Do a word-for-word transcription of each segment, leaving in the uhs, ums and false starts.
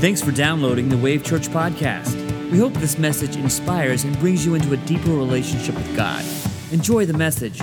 Thanks for downloading the Wave Church podcast. We hope this message inspires and brings you into a deeper relationship with God. Enjoy the message.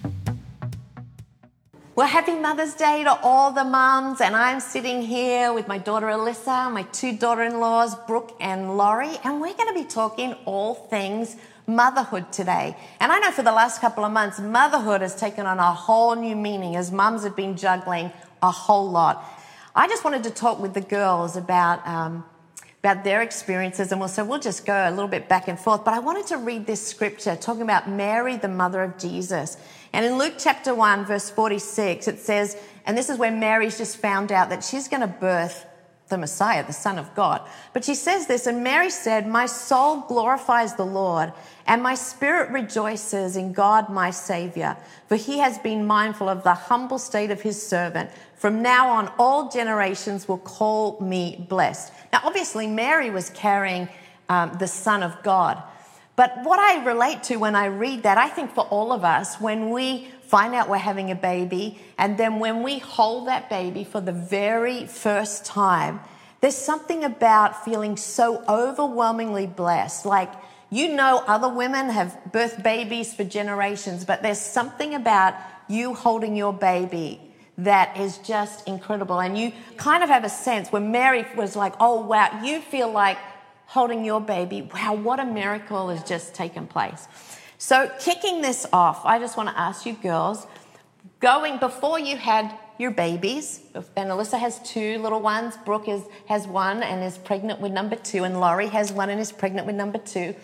Well, happy Mother's Day to all the mums, and I'm sitting here with my daughter Alyssa, my two daughter-in-laws, Brooke and Laurie, and we're going to be talking all things motherhood today. And I know for the last couple of months, motherhood has taken on a whole new meaning as mums have been juggling a whole lot. I just wanted to talk with the girls about um, about their experiences, and we'll so we'll just go a little bit back and forth. But I wanted to read this scripture talking about Mary, the mother of Jesus. And in Luke chapter one, verse forty-six, it says, and this is where Mary's just found out that she's going to birth the Messiah, the Son of God. But she says this, and Mary said, "My soul glorifies the Lord, and my spirit rejoices in God my Savior, for he has been mindful of the humble state of his servant. From now on, all generations will call me blessed." Now, obviously, Mary was carrying um, the Son of God. But what I relate to when I read that, I think for all of us, when we find out we're having a baby, and then when we hold that baby for the very first time, there's something about feeling so overwhelmingly blessed. Like, you know, other women have birthed babies for generations, but there's something about you holding your baby that is just incredible. And you kind of have a sense when Mary was like, oh, wow, you feel like holding your baby, wow, what a miracle has just taken place. So kicking this off, I just want to ask you girls, going before you had your babies, and Alyssa has two little ones, Brooke is, has one and is pregnant with number two, and Laurie has one and is pregnant with number two.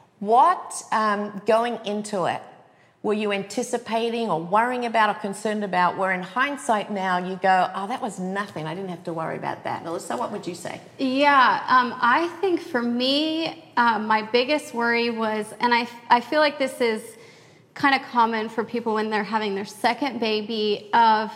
What, um, going into it, were you anticipating or worrying about or concerned about, where in hindsight now you go, oh, that was nothing, I didn't have to worry about that. Alyssa, what would you say? Yeah, um, I think for me, uh, my biggest worry was, and I, I feel like this is kind of common for people when they're having their second baby, of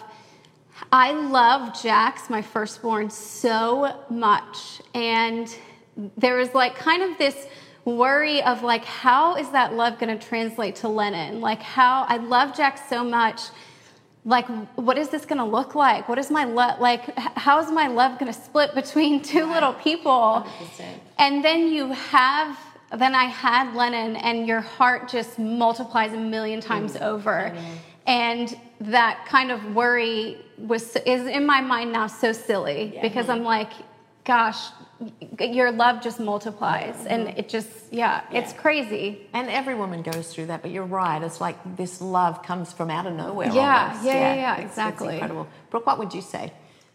I love Jax, my firstborn, so much. And there was like kind of this worry of like, how is that love going to translate to Lennon? Like, how I love Jack so much. Like, what is this going to look like? What is my love? Like, how is my love going to split between two right. little people? one hundred percent. And then you have, then I had Lennon, and your heart just multiplies a million times mm. over. Mm. And that kind of worry was is in my mind now so silly yeah. because I'm like, gosh, your love just multiplies. Mm-hmm. And it just, yeah, yeah, it's crazy. And every woman goes through that, but you're right. It's like this love comes from out of nowhere. Yeah, almost. yeah, yeah, yeah, it's, exactly. It's incredible. Brooke, what would you say?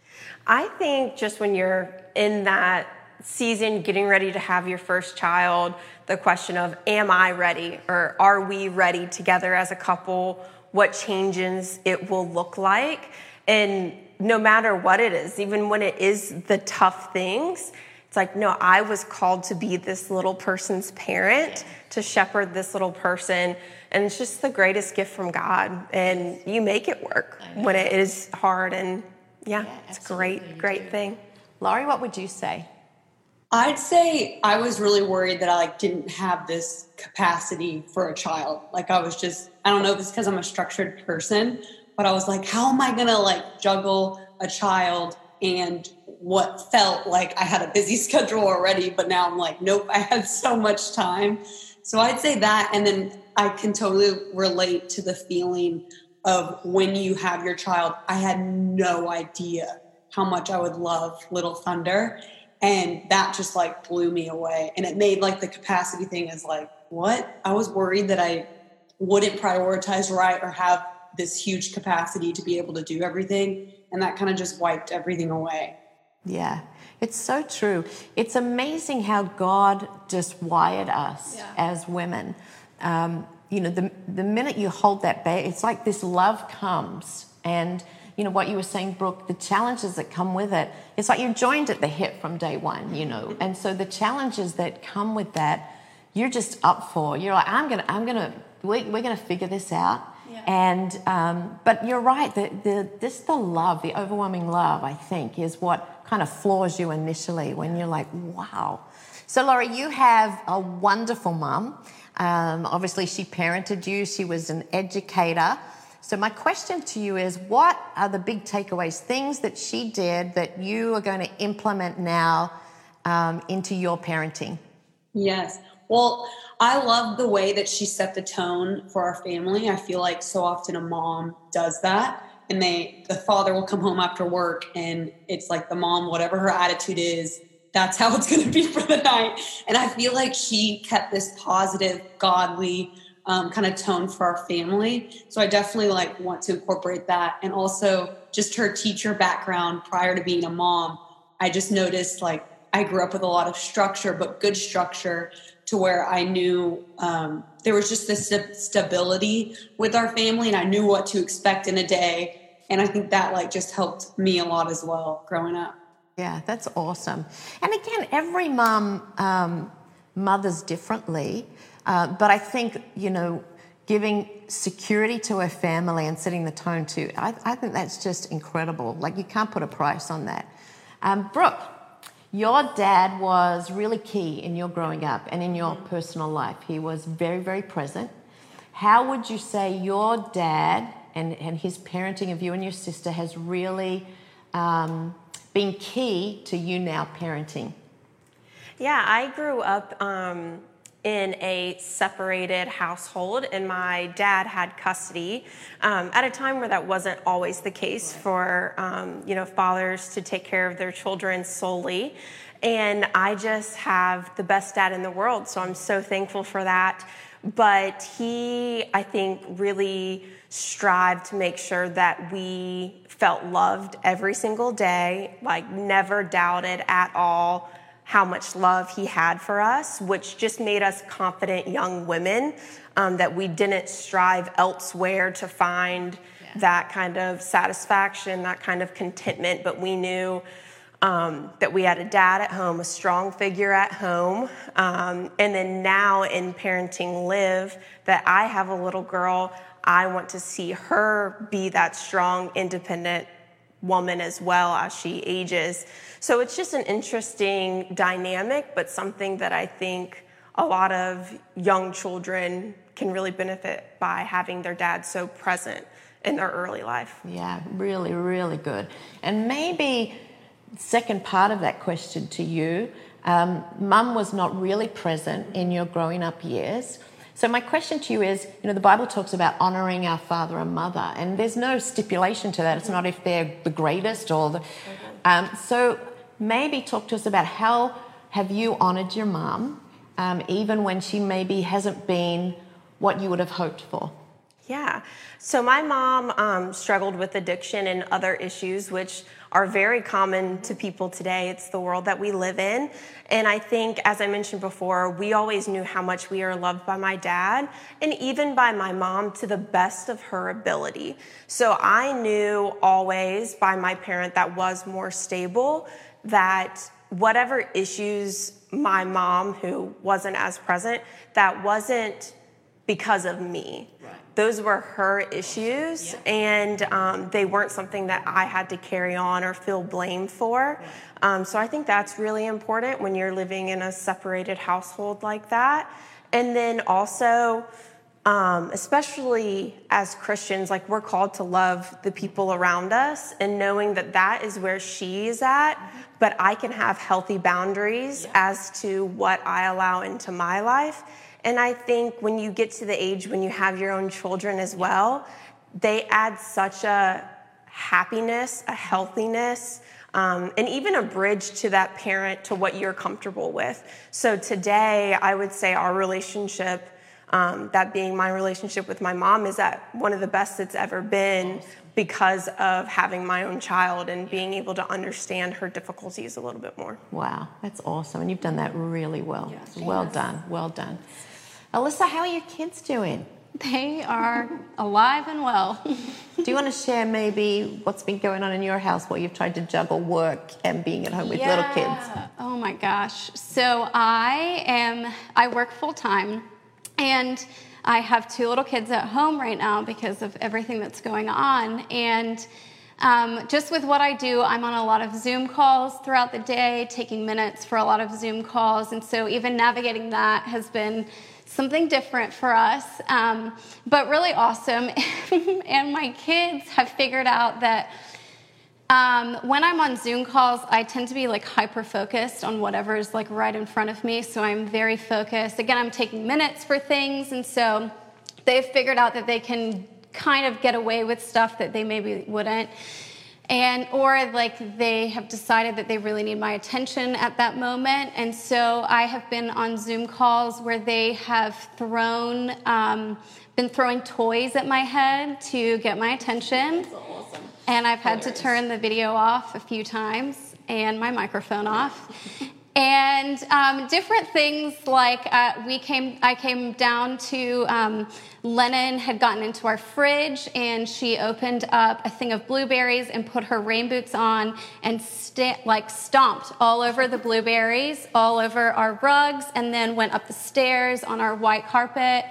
I think just when you're in that season, getting ready to have your first child, the question of, am I ready? Or are we ready together as a couple? What changes it will look like? And no matter what it is, even when it is the tough things, it's like, no, I was called to be this little person's parent, to shepherd this little person. And it's just the greatest gift from God. And you make it work when it is hard. And yeah, yeah it's a great, great thing. Laurie, what would you say? I'd say I was really worried that I like didn't have this capacity for a child. Like I was just, I don't know if it's because I'm a structured person, but I was like, how am I going to like juggle a child and what felt like I had a busy schedule already, but now I'm like, nope, I had so much time. So I'd say that. And then I can totally relate to the feeling of when you have your child. I had no idea how much I would love Little Thunder. And that just like blew me away. And it made like the capacity thing is like, what? I was worried that I wouldn't prioritize right or have this huge capacity to be able to do everything. And that kind of just wiped everything away. Yeah, it's so true. It's amazing how God just wired us yeah. as women. Um, you know, the the minute you hold that baby, it's like this love comes. And, you know, what you were saying, Brooke, the challenges that come with it, it's like you're joined at the hip from day one, you know. And so the challenges that come with that, you're just up for. You're like, I'm going to, I'm going to, we're, we're going to figure this out. Yeah. And um, but you're right. The the this the love, the overwhelming love, I think, is what kind of floors you initially when you're like, wow. So Laurie, you have a wonderful mum. Um, obviously, she parented you. She was an educator. So my question to you is, what are the big takeaways, things that she did that you are going to implement now um, into your parenting? Yes. Well, I love the way that she set the tone for our family. I feel like so often a mom does that, and they, the father will come home after work, and it's like the mom, whatever her attitude is, that's how it's going to be for the night. And I feel like she kept this positive, godly um, kind of tone for our family. So I definitely like want to incorporate that. And also just her teacher background prior to being a mom, I just noticed like I grew up with a lot of structure, but good structure, to where I knew um, there was just this st- stability with our family, and I knew what to expect in a day. And I think that like just helped me a lot as well growing up. Yeah, that's awesome. And again, every mom um, mothers differently, uh, but I think, you know, giving security to her family and setting the tone too, I, I think that's just incredible. Like, you can't put a price on that. Um, Brooke, your dad was really key in your growing up and in your personal life. He was very, very present. How would you say your dad and, and his parenting of you and your sister has really um, been key to you now parenting? Yeah, I grew up um, in a separated household, and my dad had custody um, at a time where that wasn't always the case for um, you know fathers to take care of their children solely. And I just have the best dad in the world, so I'm so thankful for that. But he, I think, really strived to make sure that we felt loved every single day, like never doubted at all how much love he had for us, which just made us confident young women, um, that we didn't strive elsewhere to find yeah. that kind of satisfaction, that kind of contentment, but we knew um, that we had a dad at home, a strong figure at home, um, and then now in parenting Liv, that I have a little girl, I want to see her be that strong, independent woman as well as she ages. So it's just an interesting dynamic, but something that I think a lot of young children can really benefit by having their dad so present in their early life. Yeah, really, really good. And maybe second part of that question to you, um, Mum was not really present in your growing up years. So my question to you is, you know, the Bible talks about honoring our father and mother, and there's no stipulation to that. It's not if they're the greatest or the... Um, so maybe talk to us about how have you honored your mom, um, even when she maybe hasn't been what you would have hoped for? Yeah. So my mom um, struggled with addiction and other issues, which are very common to people today. It's the world that we live in. And I think, as I mentioned before, we always knew how much we are loved by my dad and even by my mom to the best of her ability. So I knew always by my parent that was more stable that whatever issues my mom, who wasn't as present, that wasn't because of me. Right. Those were her issues, yeah. and um, they weren't something that I had to carry on or feel blamed for. Right. Um, so I think that's really important when you're living in a separated household like that. And then also, um, especially as Christians, like we're called to love the people around us, and knowing that that is where she is at, mm-hmm. but I can have healthy boundaries yeah. as to what I allow into my life. And I think when you get to the age when you have your own children as well, they add such a happiness, a healthiness, um, and even a bridge to that parent to what you're comfortable with. So today, I would say our relationship, um, that being my relationship with my mom, is at one of the best it's ever been because of having my own child and being able to understand her difficulties a little bit more. Wow, that's awesome. And you've done that really well. Yes. Well yes. done, well done. Alyssa, how are your kids doing? They are alive and well. Do you want to share maybe what's been going on in your house, what you've tried to juggle work and being at home with yeah. little kids? Oh my gosh. So I am, I work full time, and I have two little kids at home right now because of everything that's going on. And um, just with what I do, I'm on a lot of Zoom calls throughout the day, taking minutes for a lot of Zoom calls. And so even navigating that has been something different for us, um, but really awesome. And my kids have figured out that Um, when I'm on Zoom calls, I tend to be like hyper-focused on whatever is like right in front of me, so I'm very focused. Again, I'm taking minutes for things, and so they've figured out that they can kind of get away with stuff that they maybe wouldn't. And or like they have decided that they really need my attention at that moment. And so I have been on Zoom calls where they have thrown, um, been throwing toys at my head to get my attention. That's awesome. And I've had Hilarious. to turn the video off a few times and my microphone off. And um, different things like uh, we came, I came down to um, Lennon had gotten into our fridge, and she opened up a thing of blueberries and put her rain boots on and st- like stomped all over the blueberries, all over our rugs, and then went up the stairs on our white carpet.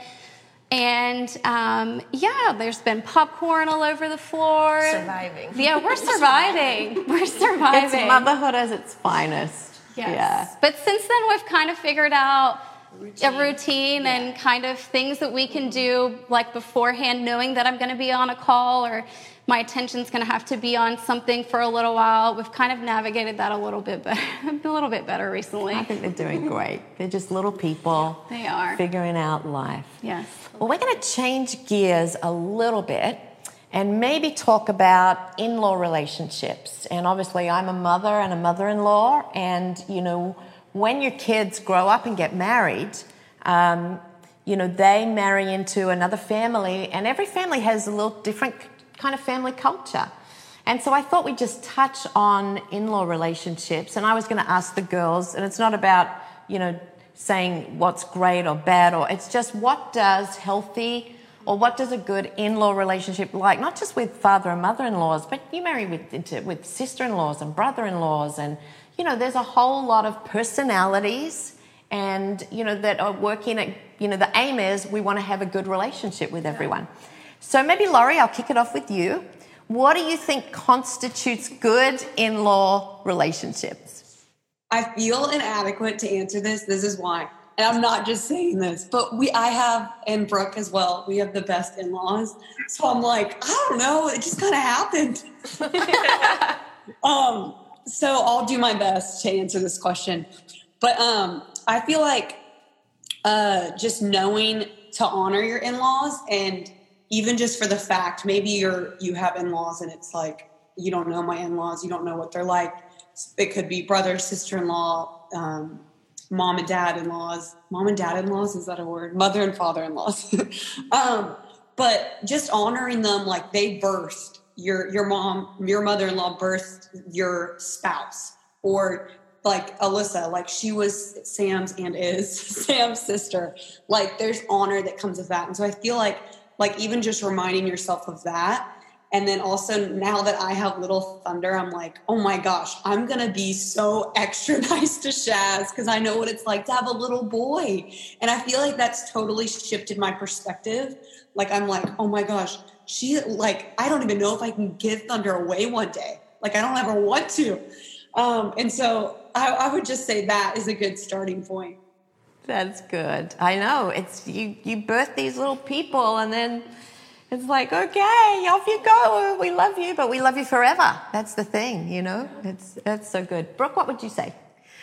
And um, yeah, there's been popcorn all over the floor. Surviving. Yeah, we're surviving. We're surviving. It's motherhood as its finest. Yes. Yeah. But since then, we've kind of figured out Routine. a routine Yeah. and kind of things that we can do like beforehand, knowing that I'm going to be on a call or my attention's going to have to be on something for a little while. We've kind of navigated that a little bit better, a little bit better recently. I think they're doing great. They're just little people They are. figuring out life. Yes. Well, we're going to change gears a little bit and maybe talk about in-law relationships. And obviously, I'm a mother and a mother-in-law, and, you know, when your kids grow up and get married, um, you know, they marry into another family, and every family has a little different kind of family culture. And so I thought we'd just touch on in-law relationships, and I was going to ask the girls, and it's not about, you know, saying what's great or bad, or it's just what does healthy or what does a good in-law relationship like, not just with father and mother-in-laws, but you marry with, into, with sister-in-laws and brother-in-laws, and, you know, there's a whole lot of personalities and, you know, that are working at, you know, the aim is we want to have a good relationship with everyone. So maybe, Laurie, I'll kick it off with you. What do you think constitutes good in-law relationships? I feel inadequate to answer this. This is why. And I'm not just saying this, but we, I have, and Brooke as well, we have the best in-laws. So I'm like, I don't know, it just kind of happened. um, so I'll do my best to answer this question. But um, I feel like uh, just knowing to honor your in-laws, and even just for the fact, maybe you're, you have in-laws and it's like, you don't know my in-laws, you don't know what they're like. It could be brother, sister-in-law, um, mom and dad-in-laws. Mom and dad-in-laws, is that a word? Mother and father-in-laws. um, but just honoring them like they birthed your your mom, your mother-in-law birthed your spouse. Or like Alyssa, like she was Sam's and is Sam's sister. Like there's honor that comes with that. And so I feel like like even just reminding yourself of that. And then also now that I have little Thunder, I'm like, oh my gosh, I'm going to be so extra nice to Shaz because I know what it's like to have a little boy. And I feel like that's totally shifted my perspective. Like, I'm like, oh my gosh, she like, I don't even know if I can give Thunder away one day. Like, I don't ever want to. Um, and so I, I would just say that is a good starting point. That's good. I know. It's you, you birth these little people and then it's like, okay, off you go. We love you, but we love you forever. That's the thing, you know? It's That's so good. Brooke, what would you say?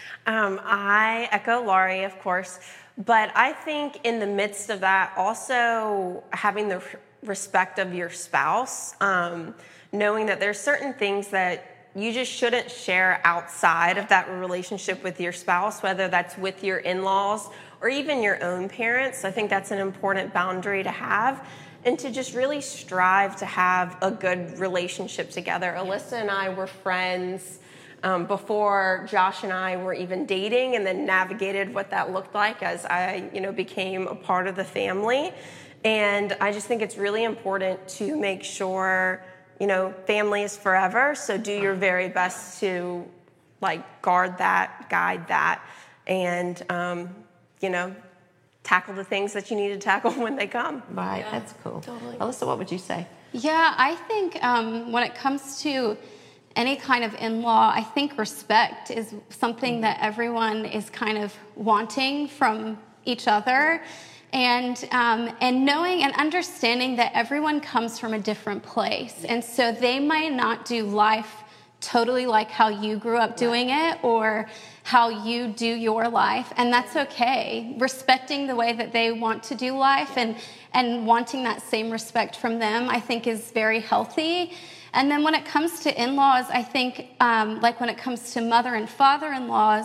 Um, I echo Laurie, of course, but I think in the midst of that, also having the respect of your spouse, um, knowing that there's certain things that you just shouldn't share outside of that relationship with your spouse, whether that's with your in-laws or even your own parents. I think that's an important boundary to have. And to just really strive to have a good relationship together. Alyssa and I were friends um, before Josh and I were even dating, and then navigated what that looked like as I, you know, became a part of the family. And I just think it's really important to make sure, you know, family is forever. So do your very best to like guard that, guide that, and um, you know, tackle the things that you need to tackle when they come. Right, yeah, that's cool. Totally. Alyssa, what would you say? Yeah, I think um, when it comes to any kind of in-law, I think respect is something that everyone is kind of wanting from each other. And um, and knowing and understanding that everyone comes from a different place. And so they might not do life totally like how you grew up doing it or how you do your life, and that's okay. Respecting the way that they want to do life and, and wanting that same respect from them, I think is very healthy. And then when it comes to in-laws, I think, um, like when it comes to mother and father-in-laws,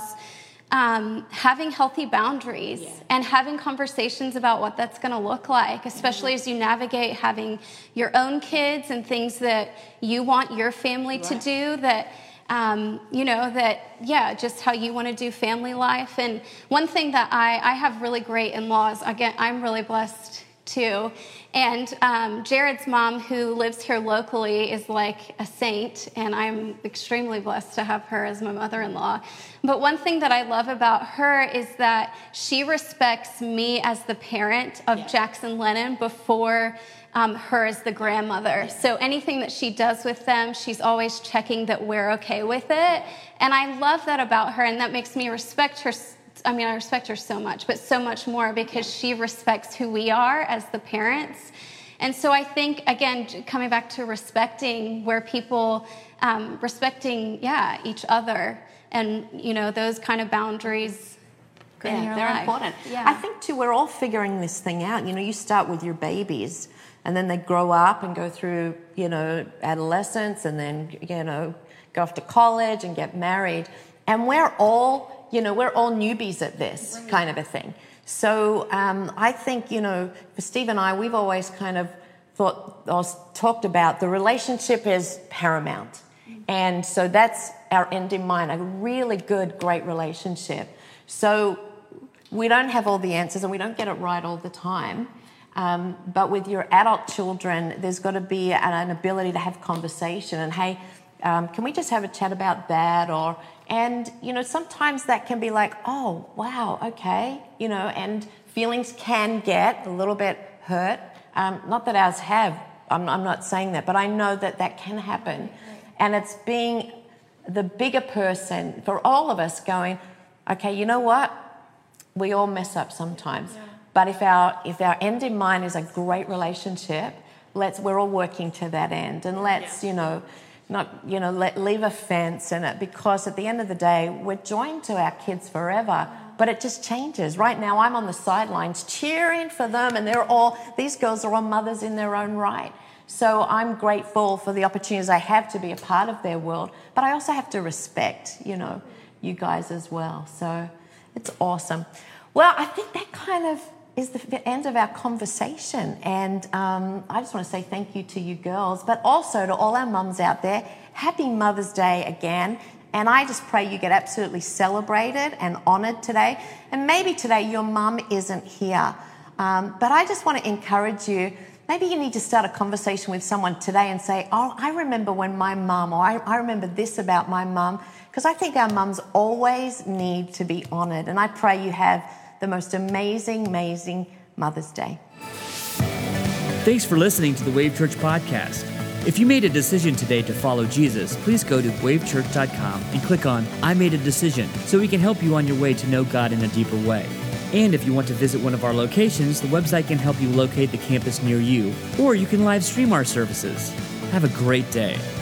um, having healthy boundaries yeah. and having conversations about what that's going to look like, especially mm-hmm. as you navigate having your own kids and things that you want your family right. to do, that, um, you know, that, yeah, just how you want to do family life. And one thing that I, I have really great in-laws. Again, I'm really blessed too. And um, Jared's mom, who lives here locally, is like a saint, and I'm extremely blessed to have her as my mother-in-law. But one thing that I love about her is that she respects me as the parent of yeah. Jackson Lennon before um, her as the grandmother. Yeah. So anything that she does with them, she's always checking that we're okay with it. And I love that about her, and that makes me respect her. I mean, I respect her so much, but so much more because she respects who we are as the parents. And so I think, again, coming back to respecting where people, um, respecting, yeah, each other and, you know, those kind of boundaries in yeah, your they're life. important. Yeah. I think, too, we're all figuring this thing out. You know, you start with your babies and then they grow up and go through, you know, adolescence and then, you know, go off to college and get married. And we're all... You know, we're all newbies at this kind of a thing. So um, I think, you know, for Steve and I, we've always kind of thought, or talked about the relationship is paramount. And so that's our end in mind, a really good, great relationship. So we don't have all the answers and we don't get it right all the time. Um, but with your adult children, there's got to be an, an ability to have conversation and, hey, um, can we just have a chat about that? Or... And, you know, sometimes that can be like, oh, wow, okay, you know, and feelings can get a little bit hurt. Um, not that ours have, I'm, I'm not saying that, but I know that that can happen. And it's being the bigger person for all of us going, okay, you know what? We all mess up sometimes. Yeah. But if our if our end in mind is a great relationship, let's we're all working to that end. And let's, yeah. you know... Not, you know, let, leave a fence in it, because at the end of the day, we're joined to our kids forever, but it just changes. Right now, I'm on the sidelines cheering for them, and they're all, these girls are all mothers in their own right. So I'm grateful for the opportunities I have to be a part of their world, but I also have to respect, you know, you guys as well. So it's awesome. Well, I think that kind of is the end of our conversation. And um, I just want to say thank you to you girls, but also to all our mums out there. Happy Mother's Day again. And I just pray you get absolutely celebrated and honoured today. And maybe today your mum isn't here. Um, but I just want to encourage you, maybe you need to start a conversation with someone today and say, oh, I remember when my mum, or I, I remember this about my mum. Because I think our mums always need to be honoured. And I pray you have the most amazing, amazing Mother's Day. Thanks for listening to the Wave Church podcast. If you made a decision today to follow Jesus, please go to wave church dot com and click on I Made a Decision so we can help you on your way to know God in a deeper way. And if you want to visit one of our locations, the website can help you locate the campus near you, or you can live stream our services. Have a great day.